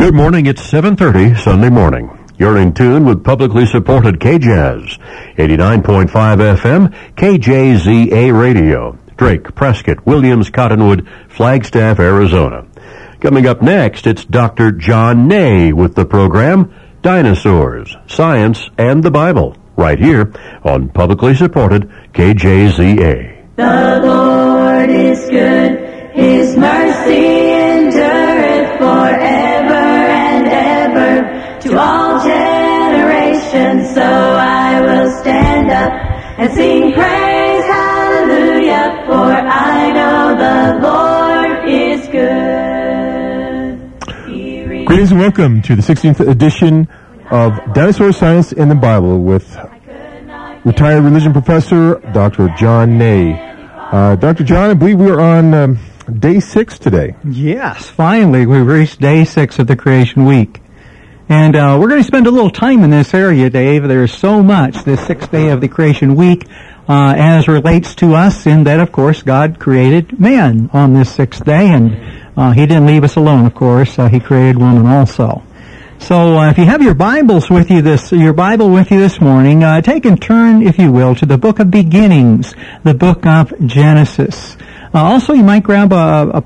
Good morning, it's 7:30 Sunday morning. You're in tune with publicly supported KJAZ, 89.5 FM, KJZA Radio, Drake, Prescott, Williams, Cottonwood, Flagstaff, Arizona. Coming up next, it's Dr. John Ney with the program Dinosaurs, Science, and the Bible, right here on publicly supported KJZA. The Lord is good, His mercy endureth forever and ever to all generations. So I will stand up and sing praise, hallelujah, for I know the Lord is good. Greetings and welcome to the 16th edition of Dinosaur Science in the Bible with retired religion professor Dr. John Ney. Dr. John, I believe we are on day 6 today. Yes, finally we've reached day 6 of the Creation Week. And we're going to spend a little time in this area, Dave. There's so much this 6th day of the Creation Week as relates to us in that, of course, God created man on this 6th day, and He didn't leave us alone, of course. He created woman also. So if you have your Bible with you this morning, take and turn, if you will, to the book of beginnings, the book of Genesis. Also, you might grab a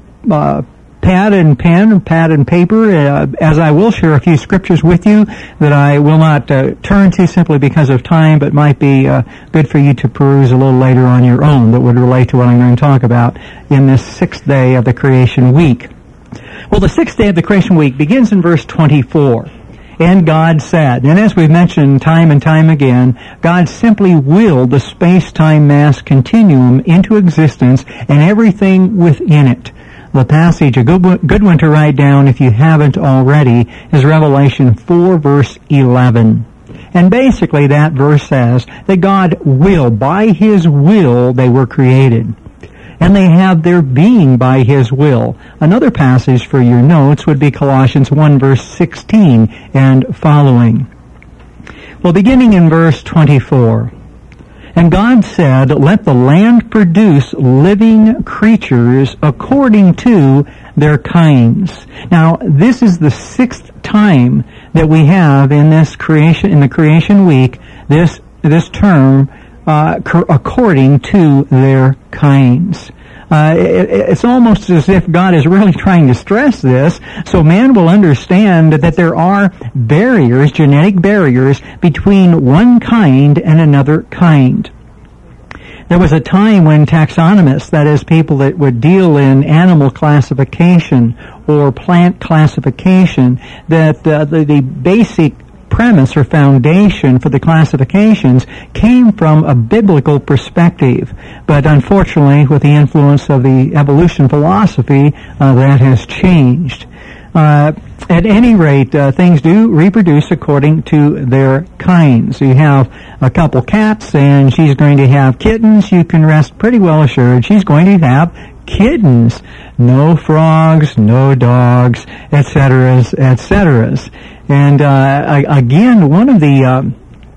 pad and pen, pad and paper, as I will share a few scriptures with you that I will not turn to simply because of time, but might be good for you to peruse a little later on your own that would relate to what I'm going to talk about in this 6th day of the Creation Week. Well, the 6th day of the Creation Week begins in verse 24. And God said, and as we've mentioned time and time again, God simply willed the space-time mass continuum into existence and everything within it. The passage, a good one to write down if you haven't already, is Revelation 4, verse 11. And basically that verse says that God will, by His will, they were created. And they have their being by His will. Another passage for your notes would be Colossians 1, verse 16 and following. Well, beginning in verse 24. And God said, let the land produce living creatures according to their kinds. Now, this is the 6th time that we have in this creation, in the Creation Week, this term, according to their kinds. It's almost as if God is really trying to stress this so man will understand that there are barriers, genetic barriers, between one kind and another kind. There was a time when taxonomists, that is, people that would deal in animal classification or plant classification, that the basic premise or foundation for the classifications came from a biblical perspective. But unfortunately, with the influence of the evolution philosophy, that has changed. At any rate, things do reproduce according to their kinds. You have a couple cats, and she's going to have kittens. You can rest pretty well assured she's going to have kittens. No frogs, no dogs, etc., etc. And again, one of the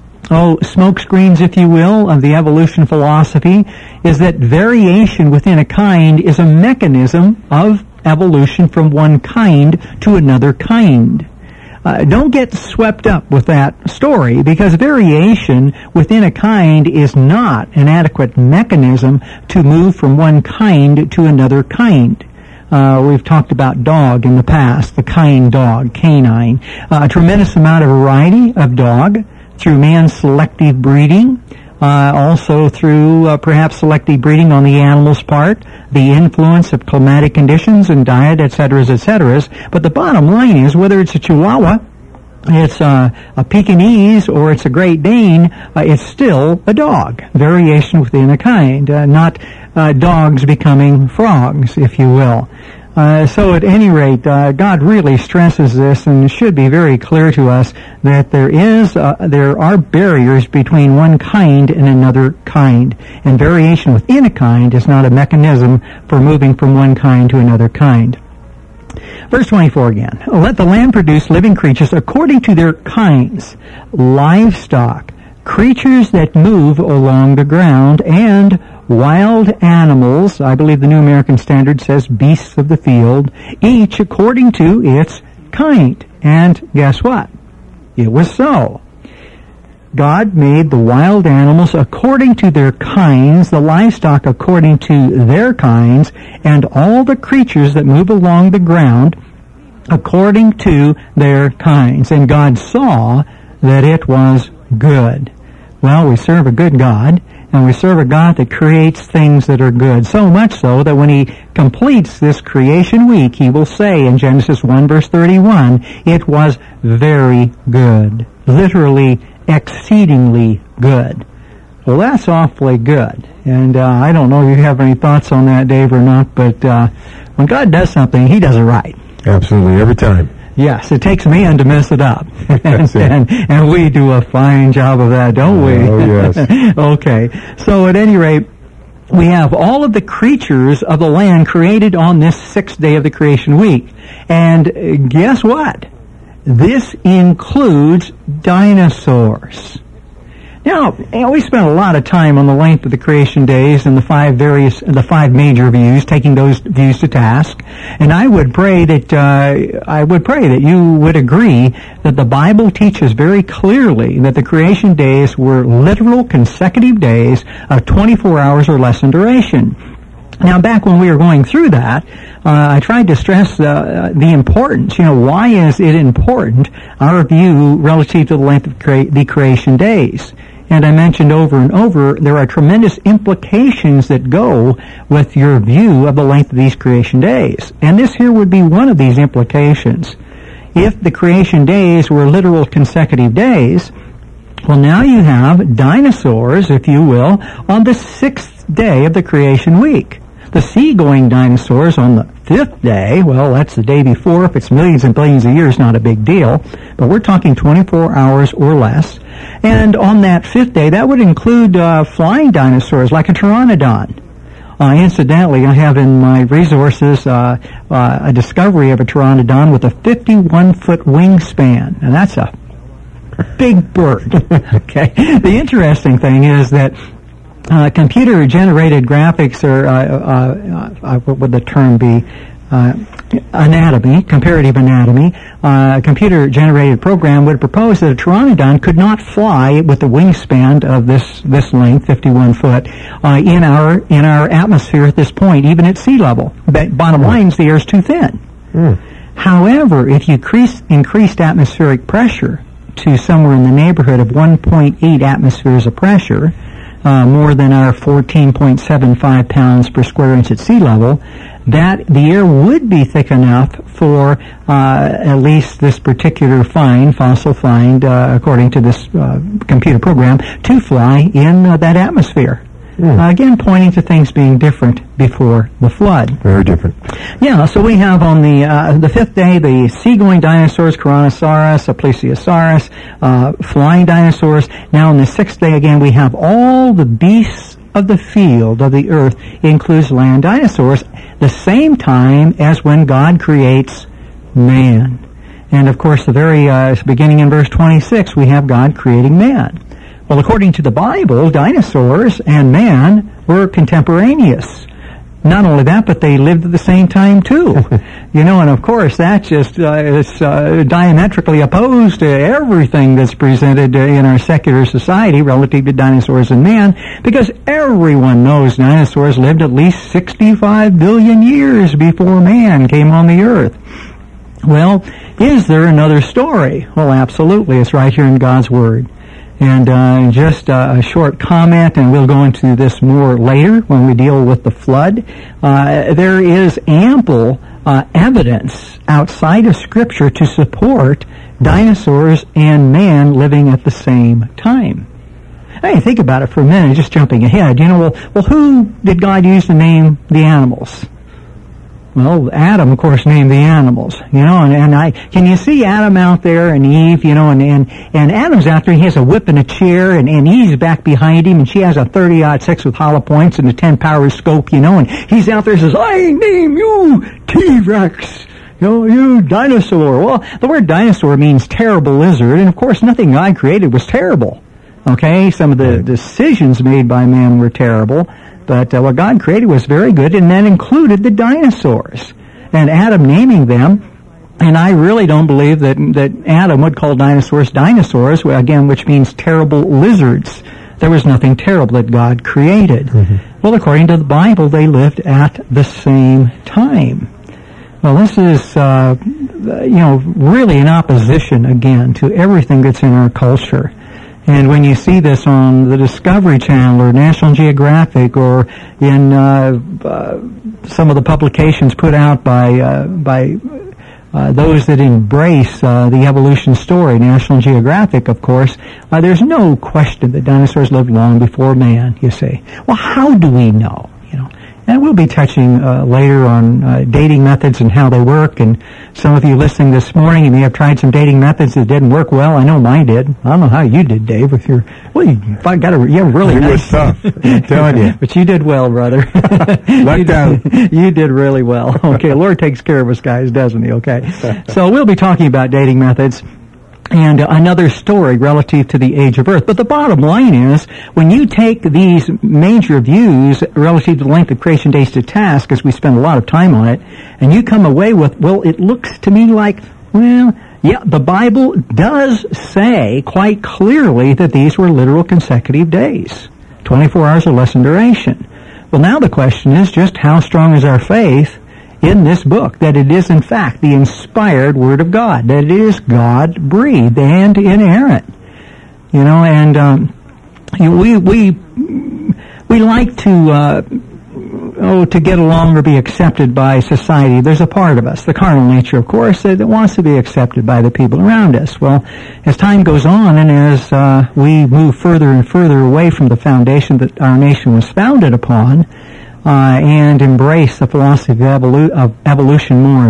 smoke screens, if you will, of the evolution philosophy is that variation within a kind is a mechanism of evolution from one kind to another kind. Don't get swept up with that story, because variation within a kind is not an adequate mechanism to move from one kind to another kind. We've talked about dog in the past, the kind dog, canine. A tremendous amount of variety of dog through man's selective breeding, also through perhaps selective breeding on the animal's part, the influence of climatic conditions and diet, etc., etc. But the bottom line is, whether it's a Chihuahua, it's a Pekingese, or it's a Great Dane, it's still a dog. Variation within a kind, not dogs becoming frogs, if you will. So at any rate, God really stresses this, and it should be very clear to us that there are barriers between one kind and another kind, and variation within a kind is not a mechanism for moving from one kind to another kind. Verse 24 again. Let the land produce living creatures according to their kinds, livestock, creatures that move along the ground, and wild animals. I believe the New American Standard says beasts of the field, each according to its kind. And guess what? It was so. God made the wild animals according to their kinds, the livestock according to their kinds, and all the creatures that move along the ground according to their kinds. And God saw that it was good. Well, we serve a good God, and we serve a God that creates things that are good. So much so that when He completes this creation week, He will say in Genesis 1 verse 31, it was very good. Literally, exceedingly good. Well, that's awfully good. And I don't know if you have any thoughts on that, Dave, or not, but when God does something, He does it right. Absolutely, every time. Yes, it takes man to mess it up. and we do a fine job of that, don't we? Oh, yes. Okay. So at any rate, we have all of the creatures of the land created on this sixth day of the creation week. And guess what? This includes dinosaurs. Now, we spent a lot of time on the length of the creation days and the five major views, taking those views to task. And I would pray that you would agree that the Bible teaches very clearly that the creation days were literal consecutive days of 24 hours or less in duration. Now, back when we were going through that, I tried to stress the importance. Why is it important, our view relative to the length of the creation days? And I mentioned over and over, there are tremendous implications that go with your view of the length of these creation days. And this here would be one of these implications. If the creation days were literal consecutive days, well, now you have dinosaurs, if you will, on the sixth day of the creation week. The sea-going dinosaurs on the fifth day, well, that's the day before. If it's millions and billions of years, not a big deal. But we're talking 24 hours or less. And on that fifth day, that would include flying dinosaurs like a pteranodon. Incidentally, I have in my resources a discovery of a pteranodon with a 51-foot wingspan. And that's a big bird. Okay. The interesting thing is that computer-generated graphics, or what would the term be? Anatomy, comparative anatomy. A computer-generated program would propose that a pteranodon could not fly with the wingspan of this length, 51 foot, in our atmosphere at this point, even at sea level. But bottom line is the air is too thin. However, if you increased atmospheric pressure to somewhere in the neighborhood of 1.8 atmospheres of pressure, more than our 14.75 pounds per square inch at sea level, that the air would be thick enough for at least this particular fossil find, according to this computer program, to fly in that atmosphere. Again, pointing to things being different before the flood. Very different. Yeah, so we have on the fifth day the sea-going dinosaurs, Tyrannosaurus, Plesiosaurus, flying dinosaurs. Now on the sixth day, again, we have all the beasts of the field of the earth, includes land dinosaurs, the same time as when God creates man. And of course, the very beginning in verse 26, we have God creating man. Well, according to the Bible, dinosaurs and man were contemporaneous. Not only that, but they lived at the same time, too. And of course, that just is diametrically opposed to everything that's presented in our secular society relative to dinosaurs and man, because everyone knows dinosaurs lived at least 65 billion years before man came on the earth. Well, is there another story? Well, absolutely. It's right here in God's Word. And just a short comment, and we'll go into this more later when we deal with the flood. There is ample evidence outside of Scripture to support dinosaurs and man living at the same time. Hey, think about it for a minute, just jumping ahead. Well, who did God use to name the animals? Well, Adam, of course, named the animals, can you see Adam out there and Eve, and Adam's out there, he has a whip and a chair, and Eve's back behind him, and she has a 30-06 with hollow points and a 10-power scope, and he's out there and says, I name you T-Rex, you dinosaur. Well, the word dinosaur means terrible lizard, and of course, nothing God created was terrible. Okay, some of the decisions made by man were terrible, but what God created was very good, and that included the dinosaurs. And Adam naming them And I really don't believe that Adam would call dinosaurs, again, which means terrible lizards. There was nothing terrible that God created. Mm-hmm. Well, according to the Bible, they lived at the same time. Well, this is, really in opposition, again, to everything that's in our culture. And when you see this on the Discovery Channel or National Geographic or in some of the publications put out by those that embrace the evolution story, National Geographic, of course, there's no question that dinosaurs lived long before man, you see. Well, how do we know? And we'll be touching later on dating methods and how they work. And some of you listening this morning, you may have tried some dating methods that didn't work well. I know mine did. I don't know how you did, Dave. If you're, well, you have really nice. It was tough. I'm telling you. But you did well, brother. Lucked out. You did really well. Okay, the Lord takes care of us guys, doesn't He? Okay. So we'll be talking about dating methods and another story relative to the age of Earth. But the bottom line is, when you take these major views relative to the length of creation days to task, as we spend a lot of time on it, and you come away with, well, it looks to me like, well, yeah, the Bible does say quite clearly that these were literal consecutive days, 24 hours or less in duration. Well, now the question is just how strong is our faith in this book, that it is in fact the inspired Word of God, that it is God-breathed and inerrant. And we like to get along or be accepted by society. There's a part of us, the carnal nature, of course, that wants to be accepted by the people around us. Well, as time goes on and as we move further and further away from the foundation that our nation was founded upon, and embrace the philosophy of evolution more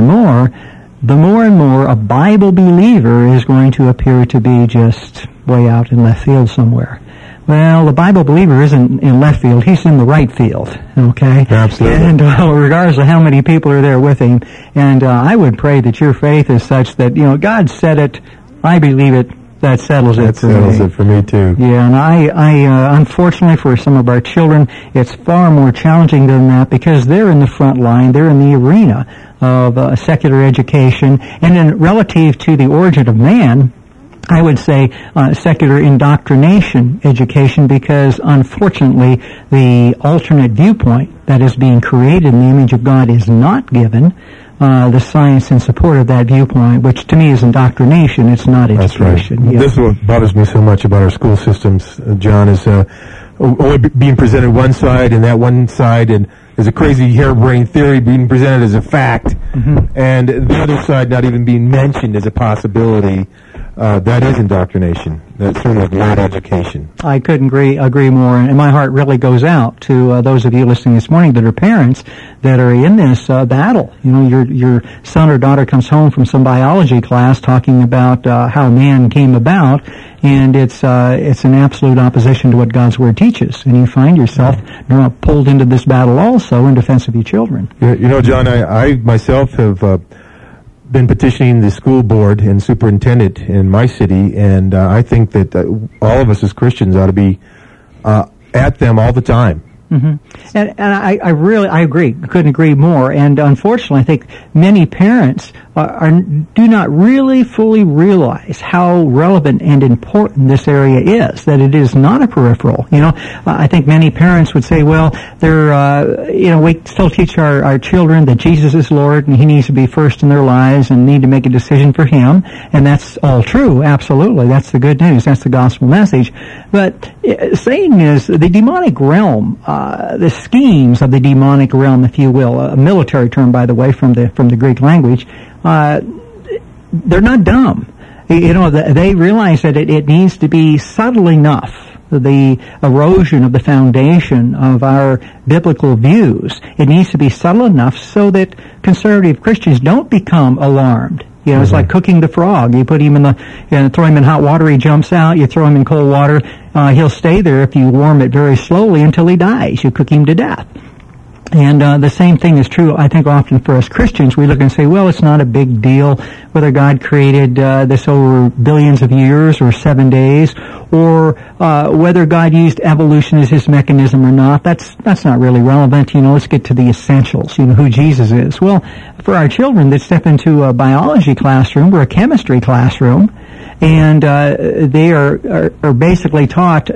and more a Bible believer is going to appear to be just way out in left field somewhere. Well, the Bible believer isn't in left field, he's in the right field, okay? Absolutely. And regardless of how many people are there with him, and I would pray that your faith is such that, God said it, I believe it, that settles it for me. That settles it for me, too. Yeah, and I unfortunately, for some of our children, it's far more challenging than that because they're in the front line, they're in the arena of secular education, and then relative to the origin of man, I would say secular indoctrination education, because unfortunately the alternate viewpoint that is being created in the image of God is not given the science in support of that viewpoint, which to me is indoctrination. It's not education. That's right. Yeah. This is what bothers me so much about our school systems, John, is only being presented one side, and that one side, and there's a crazy harebrained theory being presented as a fact, and the other side not even being mentioned as a possibility. That is indoctrination. That's certainly not education. I couldn't agree more, and my heart really goes out to those of you listening this morning that are parents that are in this battle. Your son or daughter comes home from some biology class talking about how man came about, and it's an absolute opposition to what God's Word teaches, and you find yourself pulled into this battle also in defense of your children. John, I myself have been petitioning the school board and superintendent in my city, and I think that all of us as Christians ought to be at them all the time. Mm-hmm. And I agree. I couldn't agree more. And unfortunately, I think many parents do not really fully realize how relevant and important this area is, that it is not a peripheral. I think many parents would say, well, we still teach our children that Jesus is Lord and He needs to be first in their lives and need to make a decision for Him. And that's all true. Absolutely. That's the good news. That's the gospel message. But Satan is the demonic realm, the schemes of the demonic realm, if you will, a military term, by the way, from the Greek language. They're not dumb. They realize that it needs to be subtle enough, the erosion of the foundation of our biblical views. It needs to be subtle enough so that conservative Christians don't become alarmed. It's like cooking the frog. You put him throw him in hot water, he jumps out. You throw him in cold water, he'll stay there if you warm it very slowly until he dies. You cook him to death. And the same thing is true, I think, often for us Christians. We look and say, well, it's not a big deal whether God created this over billions of years or 7 days, or whether God used evolution as his mechanism or not. That's not really relevant. Let's get to the essentials, who Jesus is. Well, for our children that step into a biology classroom or a chemistry classroom, and they are basically taught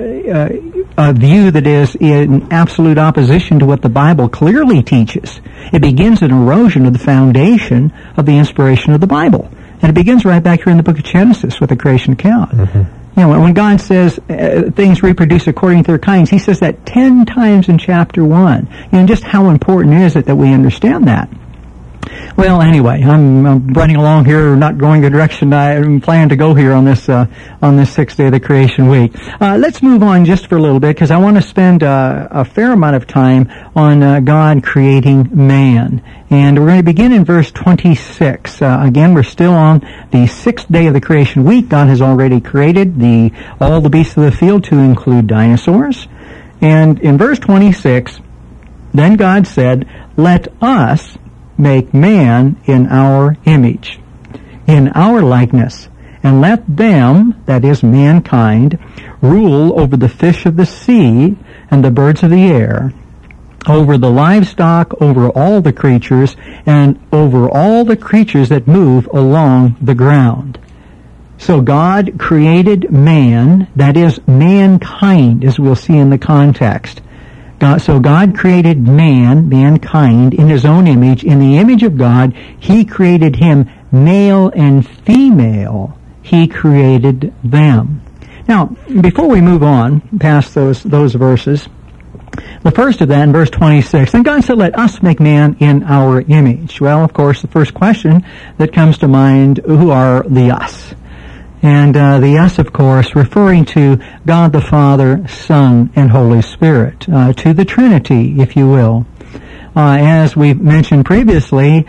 a view that is in absolute opposition to what the Bible clearly teaches. It begins an erosion of the foundation of the inspiration of the Bible. And it begins right back here in the book of Genesis with the creation account. Mm-hmm. When God says things reproduce according to their kinds, he says that 10 times in chapter 1. And just how important is it that we understand that? Well, anyway, I'm running along here, not going the direction I plan to go here on this 6th day of the creation week. Let's move on just for a little bit, because I want to spend a fair amount of time on God creating man. And we're going to begin in verse 26. Again, we're still on the 6th day of the creation week. God has already created all the beasts of the field, to include dinosaurs. And in verse 26, then God said, "Let us make man in our image, in our likeness, and let them," that is mankind, "rule over the fish of the sea and the birds of the air, over the livestock, over all the creatures, and over all the creatures that move along the ground." So God created man, that is mankind, as we'll see in the context. So God created mankind, in his own image. In the image of God, he created him, male and female. He created them. Now, before we move on past those verses, the first of that in verse 26, then God said, "Let us make man in our image." Well, of course, the first question that comes to mind, who are the us? And the us, of course, referring to God the Father, Son, and Holy Spirit, to the Trinity, if you will. As we've mentioned previously,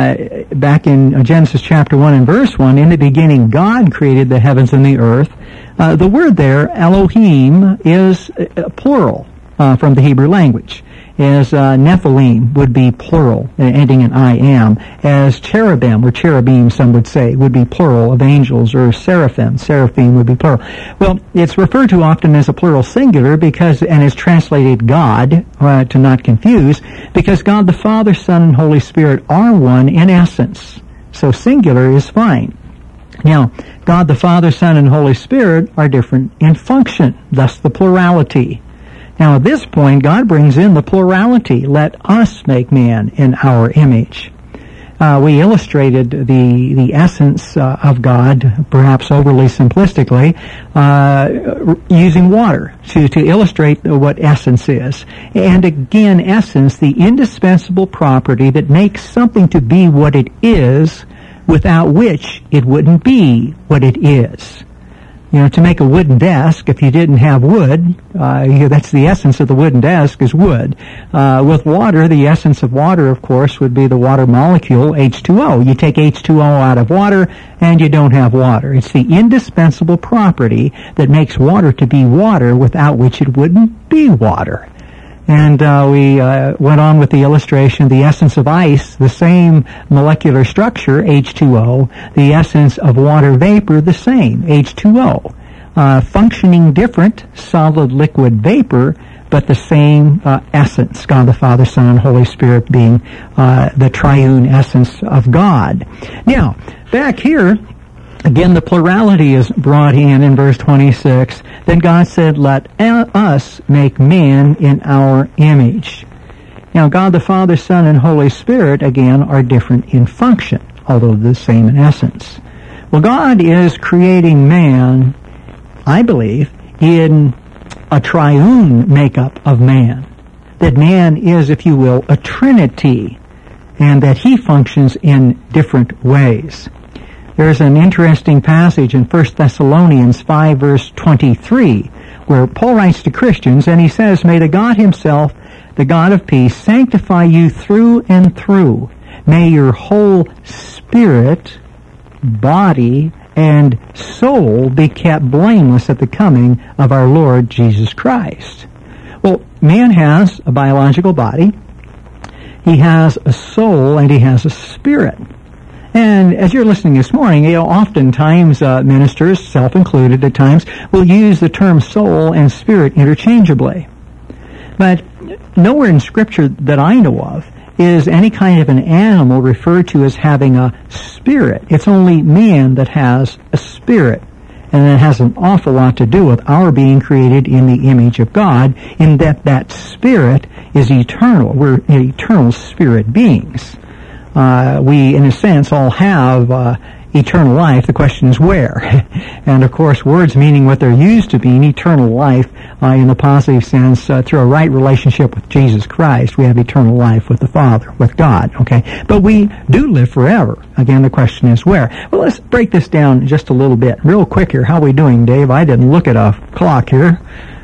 back in Genesis chapter 1 and verse 1, in the beginning God created the heavens and the earth. The word there, Elohim, is plural from the Hebrew language. As Nephilim would be plural, ending in I am. As cherubim, or cherubim some would say, would be plural of angels, or seraphim would be plural. Well, it's referred to often as a plural singular because, and is translated God, to not confuse, because God the Father, Son, and Holy Spirit are one in essence. So singular is fine. Now, God the Father, Son, and Holy Spirit are different in function, thus the plurality. Now, at this point, God brings in the plurality. Let us make man in our image. We illustrated the essence of God, perhaps overly simplistically, using water to illustrate what essence is. And again, essence, the indispensable property that makes something to be what it is, without which it wouldn't be what it is. To make a wooden desk, if you didn't have wood, that's the essence of the wooden desk, is wood. With water, the essence of water, of course, would be the water molecule, H2O. You take H2O out of water, and you don't have water. It's the indispensable property that makes water to be water, without which it wouldn't be water. And we went on with the illustration, the essence of ice, the same molecular structure, H2O, the essence of water vapor, the same, H2O. Functioning different, solid, liquid, vapor, but the same essence, God the Father, Son, and Holy Spirit being the triune essence of God. Now, back here, again, the plurality is brought in verse 26. Then God said, "Let us make man in our image." Now, God the Father, Son, and Holy Spirit, again, are different in function, although the same in essence. Well, God is creating man, I believe, in a triune makeup of man. That man is, if you will, a trinity, and that he functions in different ways. There's an interesting passage in 1 Thessalonians 5, verse 23, where Paul writes to Christians, and he says, "May the God himself, the God of peace, sanctify you through and through. May your whole spirit, body, and soul be kept blameless at the coming of our Lord Jesus Christ." Well, man has a biological body. he has a soul, and he has a spirit. And as you're listening this morning, oftentimes ministers, self-included at times, will use the term soul and spirit interchangeably. But nowhere in Scripture that I know of is any kind of an animal referred to as having a spirit. It's only man that has a spirit. And it has an awful lot to do with our being created in the image of God, in that spirit is eternal. We're eternal spirit beings. We, in a sense, all have eternal life. The question is where. And, of course, words meaning what they're used to mean, eternal life, in the positive sense, through a right relationship with Jesus Christ, we have eternal life with the Father, with God, okay? But we do live forever. Again, the question is where. Well, let's break this down just a little bit. Real quick here, how are we doing, Dave? I didn't look at a clock here.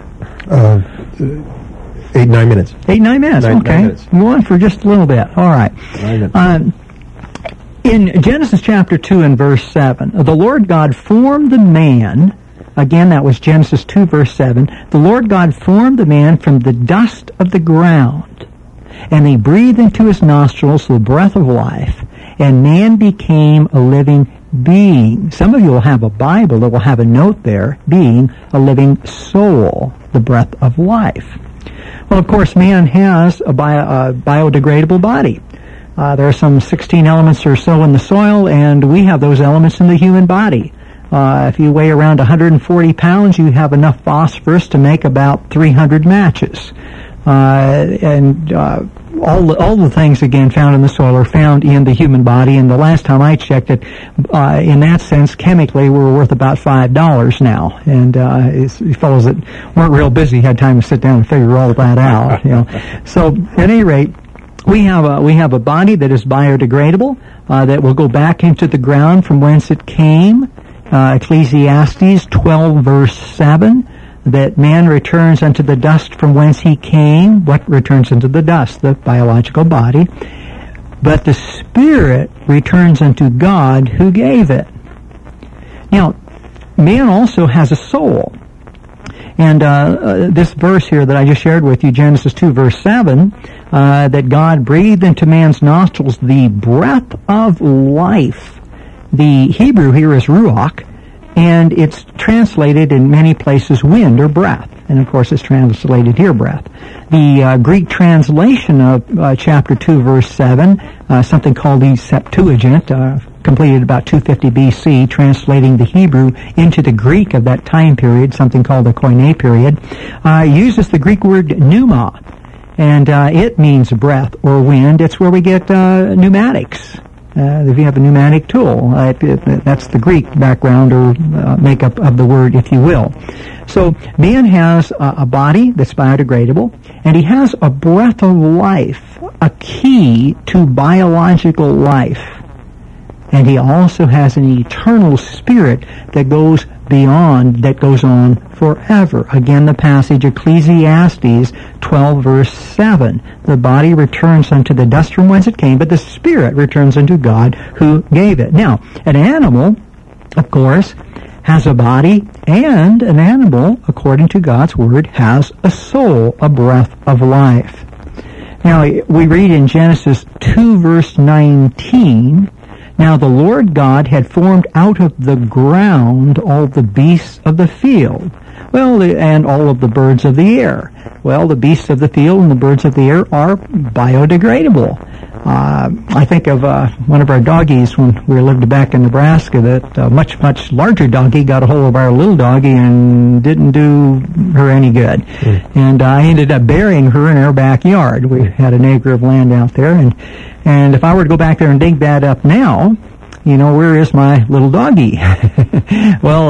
8, 9 minutes. 8, 9 minutes, okay. 9 minutes. Go on for just a little bit. All right. 9 minutes. In Genesis chapter 2 and verse 7, the Lord God formed the man, again that was Genesis 2 verse 7, the Lord God formed the man from the dust of the ground, and he breathed into his nostrils the breath of life, and man became a living being. Some of you will have a Bible that will have a note there, being a living soul, the breath of life. Well, of course, man has a biodegradable body. There are some 16 elements or so in the soil, and we have those elements in the human body. If you weigh around 140 pounds, you have enough phosphorus to make about 300 matches. All the things, again, found in the soil are found in the human body, and the last time I checked it, in that sense, chemically, we're worth about $5 now. And these fellows that weren't real busy had time to sit down and figure all that out. So, at any rate, we have a body that is biodegradable, that will go back into the ground from whence it came. Ecclesiastes 12 verse 7, that man returns unto the dust from whence he came. What returns into the dust? The biological body. But the spirit returns unto God who gave it. Now, man also has a soul. And this verse here that I just shared with you, Genesis 2 verse 7, that God breathed into man's nostrils the breath of life. The Hebrew here is ruach, and it's translated in many places wind or breath. And of course it's translated here breath. The Greek translation of chapter 2 verse 7, something called the Septuagint, completed about 250 BC, translating the Hebrew into the Greek of that time period, something called the Koine period, uses the Greek word pneuma, and it means breath or wind. It's where we get pneumatics. If you have a pneumatic tool, that's the Greek background or makeup of the word, if you will. So man has a body that's biodegradable, and he has a breath of life, a key to biological life. And he also has an eternal spirit that goes beyond, that goes on forever. Again, the passage, Ecclesiastes 12 verse 7. The body returns unto the dust from whence it came, but the spirit returns unto God who gave it. Now, an animal, of course, has a body, and an animal, according to God's word, has a soul, a breath of life. Now, we read in Genesis 2 verse 19, now the Lord God had formed out of the ground all the beasts of the field, and all of the birds of the air. Well, the beasts of the field and the birds of the air are biodegradable. I think of one of our doggies when we lived back in Nebraska, that much, much larger doggie got a hold of our little doggie and didn't do her any good. And I ended up burying her in our backyard. We had an acre of land out there, and if I were to go back there and dig that up now, where is my little doggie? Well,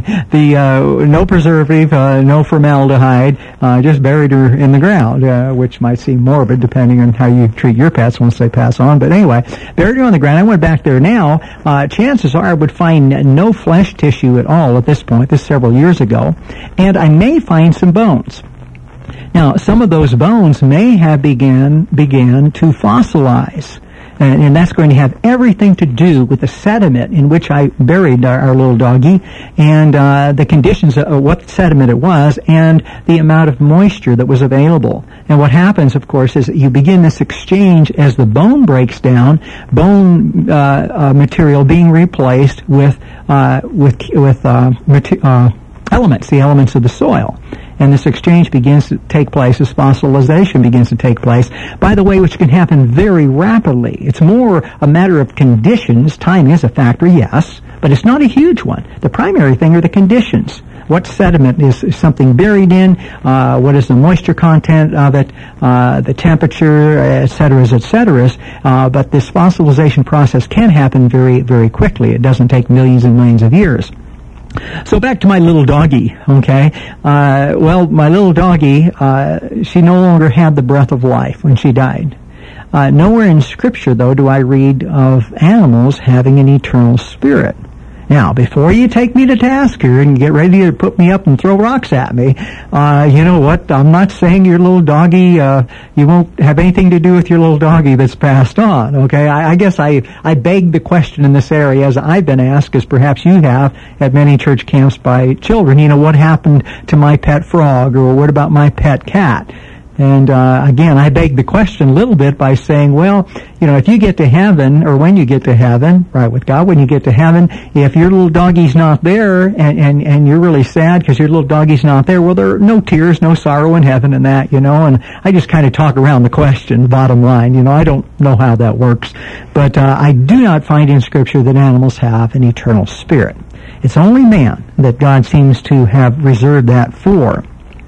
no preservative, no formaldehyde, just buried her in the ground, which might seem morbid depending on how you treat your pets once they pass on. But anyway, buried her on the ground. I went back there now. Chances are I would find no flesh tissue at all at this point. This is several years ago. And I may find some bones. Now, some of those bones may have began to fossilize. And that's going to have everything to do with the sediment in which I buried our little doggy, and the conditions of what sediment it was, and the amount of moisture that was available. And what happens, of course, is that you begin this exchange as the bone breaks down, bone material being replaced with elements, the elements of the soil. And this exchange begins to take place, this fossilization begins to take place, by the way, which can happen very rapidly. It's more a matter of conditions. Time is a factor, yes, but it's not a huge one. The primary thing are the conditions. What sediment is something buried in? What is the moisture content of it? The temperature, et cetera, et cetera. But this fossilization process can happen very, very quickly. It doesn't take millions and millions of years. So back to my little doggy, okay? Well, my little doggy, she no longer had the breath of life when she died. Nowhere in Scripture, though, do I read of animals having an eternal spirit. Now, before you take me to task here and get ready to put me up and throw rocks at me, you know what? I'm not saying your little doggy, you won't have anything to do with your little doggy that's passed on, okay? I guess I beg the question in this area, as I've been asked, as perhaps you have at many church camps by children, you know, what happened to my pet frog, or what about my pet cat? And again, I beg the question a little bit by saying, well, you know, if you get to heaven, or when you get to heaven, right, with God, when you get to heaven, if your little doggy's not there, and you're really sad because your little doggy's not there, well, there are no tears, no sorrow in heaven and that, you know, and I just kind of talk around the question, bottom line, you know, I don't know how that works. But I do not find in Scripture that animals have an eternal spirit. It's only man that God seems to have reserved that for.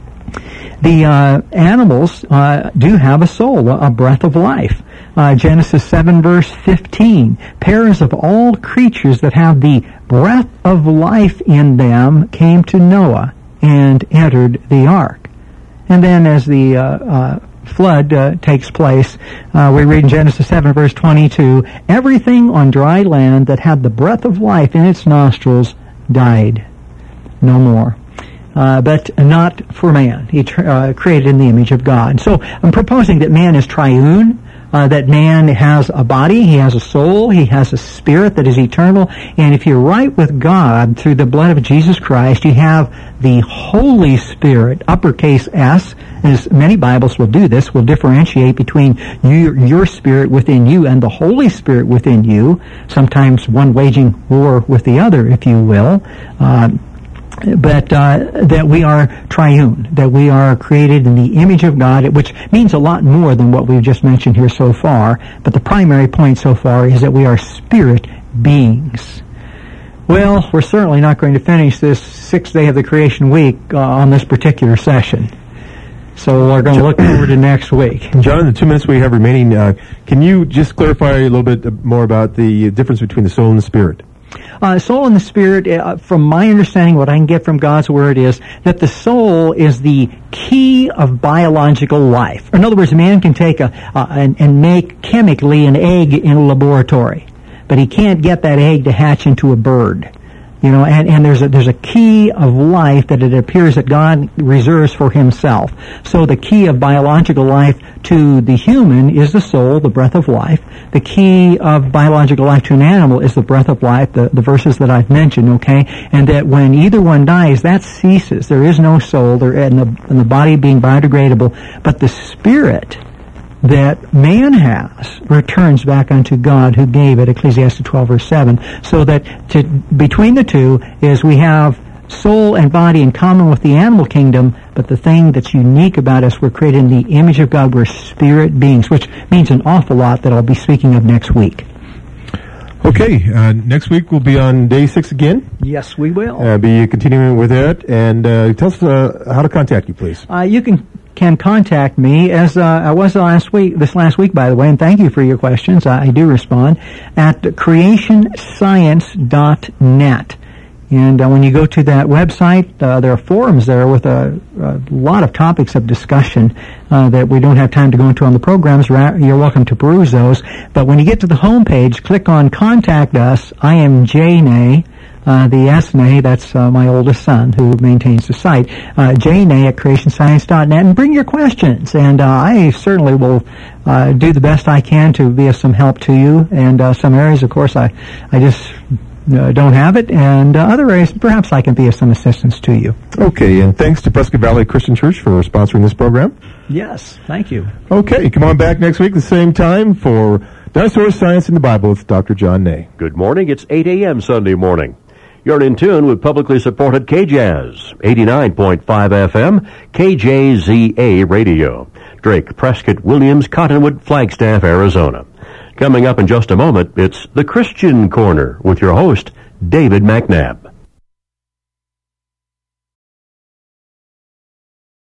The animals do have a soul, a breath of life. Genesis 7 verse 15, pairs of all creatures that have the breath of life in them came to Noah and entered the ark. And then as the flood takes place, we read in Genesis 7 verse 22, everything on dry land that had the breath of life in its nostrils died. No more. But not for man. He created in the image of God. So I'm proposing that man is triune, that man has a body, he has a soul, he has a spirit that is eternal, and if you're right with God through the blood of Jesus Christ, you have the Holy Spirit, uppercase S, as many Bibles will do this, will differentiate between your spirit within you and the Holy Spirit within you, sometimes one waging war with the other, if you will. But that we are triune, that we are created in the image of God, which means a lot more than what we've just mentioned here so far. But the primary point so far is that we are spirit beings. Well, we're certainly not going to finish this 6th day of the creation week on this particular session. So we're going to look forward to next week. John, in the 2 minutes we have remaining, can you just clarify a little bit more about the difference between the soul and the spirit? Soul and the spirit, from my understanding, what I can get from God's Word is that the soul is the key of biological life. In other words, a man can take and make chemically an egg in a laboratory, but he can't get that egg to hatch into a bird. You know, and there's a key of life that it appears that God reserves for himself. So the key of biological life to the human is the soul, the breath of life. The key of biological life to an animal is the breath of life, the verses that I've mentioned, okay? And that when either one dies, that ceases. There is no soul, and the body being biodegradable, but the spirit that man has returns back unto God who gave it, Ecclesiastes 12 verse 7. So that between the two is we have soul and body in common with the animal kingdom, but the thing that's unique about us, we're created in the image of God, we're spirit beings, which means an awful lot that I'll be speaking of next week. Okay, next week we'll be on day 6 again. Yes, we will. Be continuing with that, and tell us how to contact you, please. You can contact me, as I was this last week, by the way, and thank you for your questions. I do respond, at creationscience.net. And when you go to that website, there are forums there with a lot of topics of discussion that we don't have time to go into on the programs. You're welcome to peruse those. But when you get to the home page, click on Contact Us. I am Jay Nay. The S-Nay, that's my oldest son who maintains the site. J-Nay at creationscience.net, and bring your questions. And I certainly will do the best I can to be of some help to you. And some areas, of course, I just don't have it, and other areas, perhaps I can be of some assistance to you. Okay, and thanks to Prescott Valley Christian Church for sponsoring this program. Yes, thank you. Okay, come on back next week at the same time for Dinosaur Science in the Bible with Dr. John Nay. Good morning. It's 8 a.m. Sunday morning. You're in tune with publicly supported KJAZ, 89.5 FM, KJZA Radio. Drake, Prescott, Williams, Cottonwood, Flagstaff, Arizona. Coming up in just a moment, it's the Christian Corner with your host, David McNabb.